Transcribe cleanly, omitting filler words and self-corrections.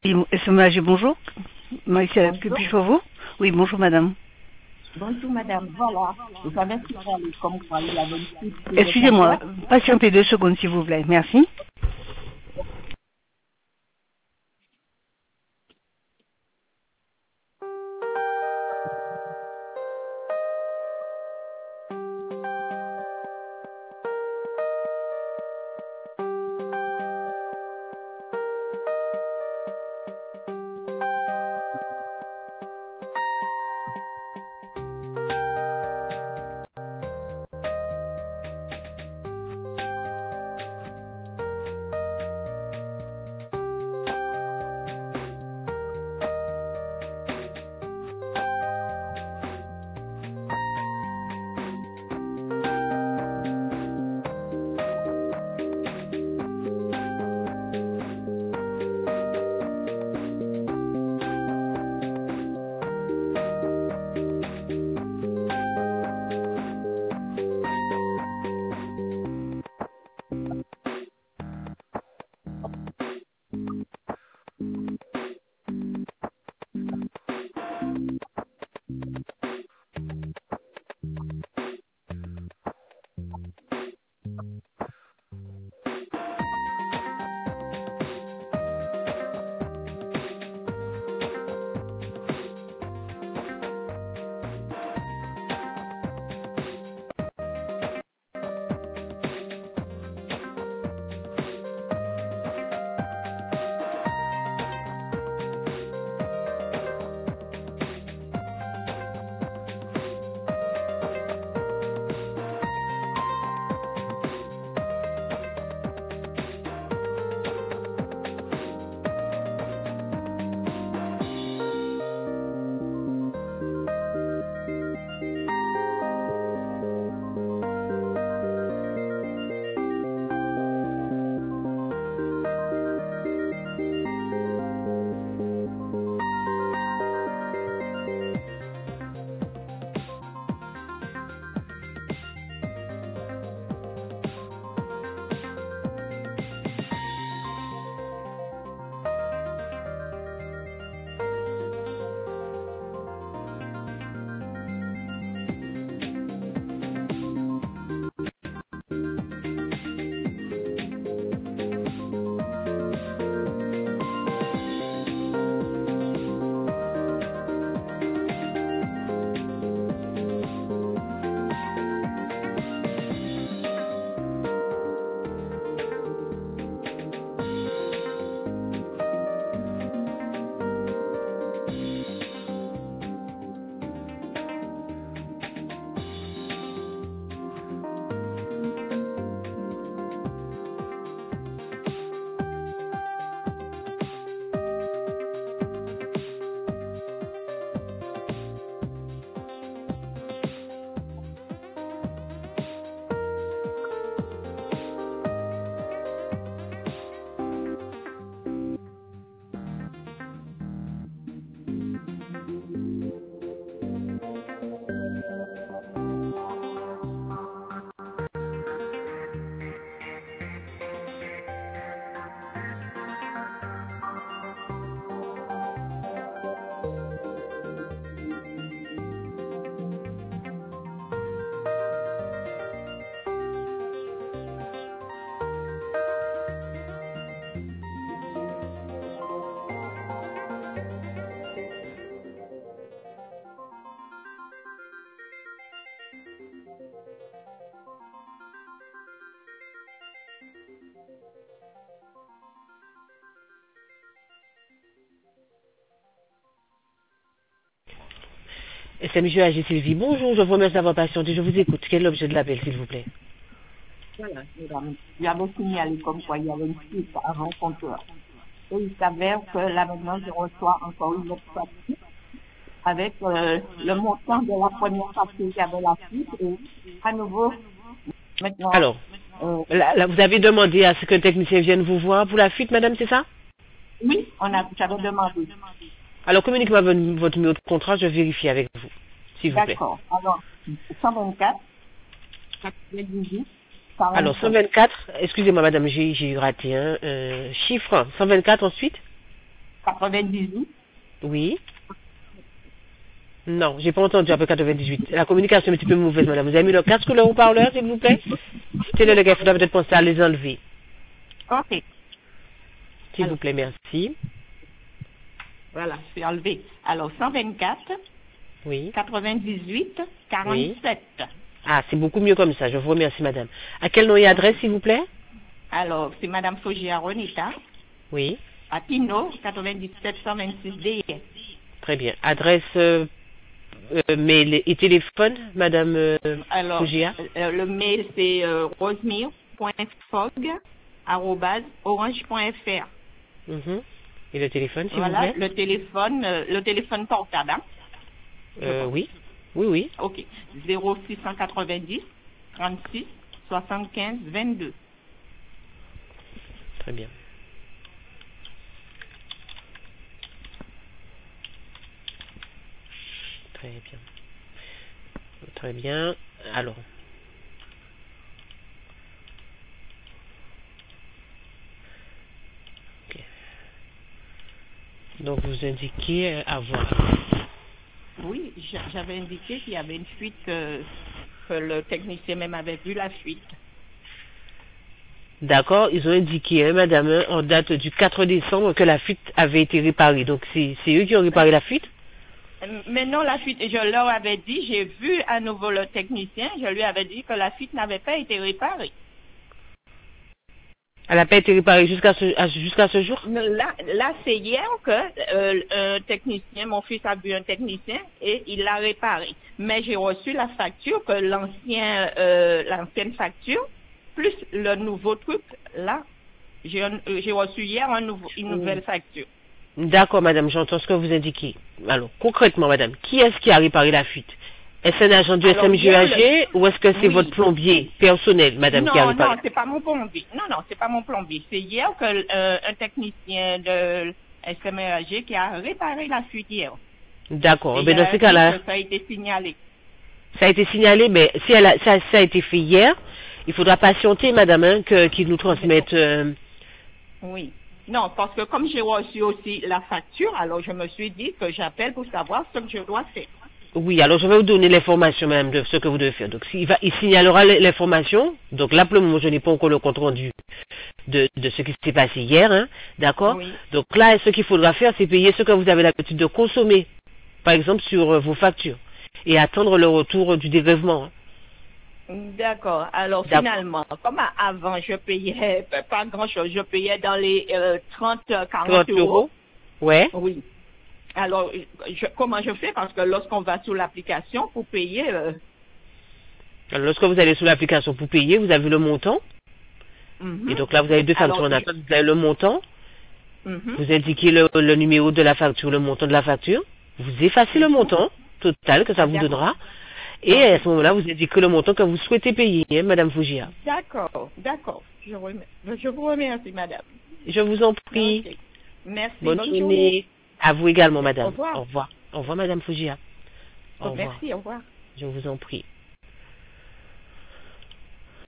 SMAG, bonjour. Maïssa, que Bonjour. puis-je pour vous? Oui, bonjour madame. Bonjour madame, voilà. Vous avez signalé comme quoi il y avait une fuite sur le Excusez-moi, compteur. patientez 2 secondes s'il vous plaît. Merci. SMJ AG Sylvie, bonjour, je vous remercie d'avoir patienté, je vous écoute. Quel est l'objet de l'appel, s'il vous plaît? Voilà, madame. Il y avait signalé comme quoi il y avait une fuite avant le compteur. Et il s'avère que là maintenant je reçois encore une autre facture avec le montant de la première facture qui avait la fuite et à nouveau maintenant Alors, là, vous avez demandé à ce qu'un technicien vienne vous voir pour la fuite, madame, c'est ça? oui, j'avais demandé. Alors, communiquez-moi votre numéro de contrat, je vérifie avec vous, s'il vous plaît. D'accord. Alors 124 98 Alors, 45. 124, excusez-moi, madame, j'ai raté un chiffre. 124 ensuite? 98. Oui. Non, j'ai pas entendu après 98. La communication est un petit peu mauvaise, madame. Vous avez mis le casque ou le haut-parleur, s'il vous plaît? C'était le gars, il faudra peut-être penser à les enlever. OK. S'il vous plaît, merci. Voilà, je suis enlevé. Alors, 124, Oui. 98, 47. Ah, c'est beaucoup mieux comme ça. Je vous remercie, madame. À quel nom et adresse, s'il vous plaît? Alors, c'est Madame Fogia Ronita, Oui. à Pino, 97 126 DIS. Très bien. Adresse, mail et téléphone, madame Alors, Fogia? le mail, c'est rosemire.fogg@orange.fr. Mhm. Et le téléphone, s'il Voilà, vous plaît? le téléphone portable. Hein? Oui. Oui, oui. OK. 0690 36 75 22. Très bien. Très bien. Très bien. Alors. Ok. Donc vous indiquez avoir. Oui, j'avais indiqué qu'il y avait une fuite, que le technicien même avait vu la fuite. D'accord, ils ont indiqué, madame, en date du 4 décembre, que la fuite avait été réparée. Donc c'est eux qui ont réparé la fuite? Mais non, la fuite, je leur avais dit, j'ai vu à nouveau le technicien, je lui avais dit que la fuite n'avait pas été réparée. Elle n'a pas été réparée jusqu'à ce jour? Là c'est hier que un technicien, mon fils a vu un technicien et il l'a réparé. Mais j'ai reçu la facture, que l'ancienne facture, plus le nouveau truc, là, j'ai reçu hier une nouvelle facture. D'accord, madame, j'entends ce que vous indiquez. Alors, concrètement, madame, qui est-ce qui a réparé la fuite? Est-ce un agent du SMGAG ou est-ce que c'est votre plombier personnel, madame, qui a réparé? Non, c'est pas mon plombier. Non, c'est pas mon plombier. C'est hier que un technicien de SMGAG qui a réparé la fuite hier. D'accord. Et Ben dans ce cas-là, ça a été signalé. ça a été signalé, mais si ça a été fait hier, il faudra patienter, madame, hein, qu'ils nous transmettent. Oui. Non, parce que comme j'ai reçu aussi la facture, alors je me suis dit que j'appelle pour savoir ce que je dois faire. Oui, alors je vais vous donner l'information même de ce que vous devez faire. Donc il signalera l'information. Donc là pour le moment je n'ai pas encore le compte rendu de ce qui s'est passé hier, hein, d'accord? Oui. Donc là ce qu'il faudra faire c'est payer ce que vous avez l'habitude de consommer, par exemple sur vos factures, et attendre le retour du dégrèvement. Hein. D'accord. Alors finalement, comme avant je payais pas grand-chose, je payais dans les 30-40 euros. Ouais. Oui. Alors, comment je fais? Parce que lorsqu'on va sur l'application pour payer... Alors, lorsque vous allez sur l'application pour payer, vous avez le montant. Et donc là, vous avez deux factures en attente. Vous avez le montant. Vous indiquez le numéro de la facture, le montant de la facture. Vous effacez le montant total que ça vous donnera. Et à ce moment-là, vous indiquez le montant que vous souhaitez payer, hein, madame Fogia. D'accord. Je vous remercie, madame. Je vous en prie. Okay. Merci. Bonne journée. À vous également, madame. Au revoir. Au revoir. Au revoir, madame Fogia. Merci, au revoir. Je vous en prie.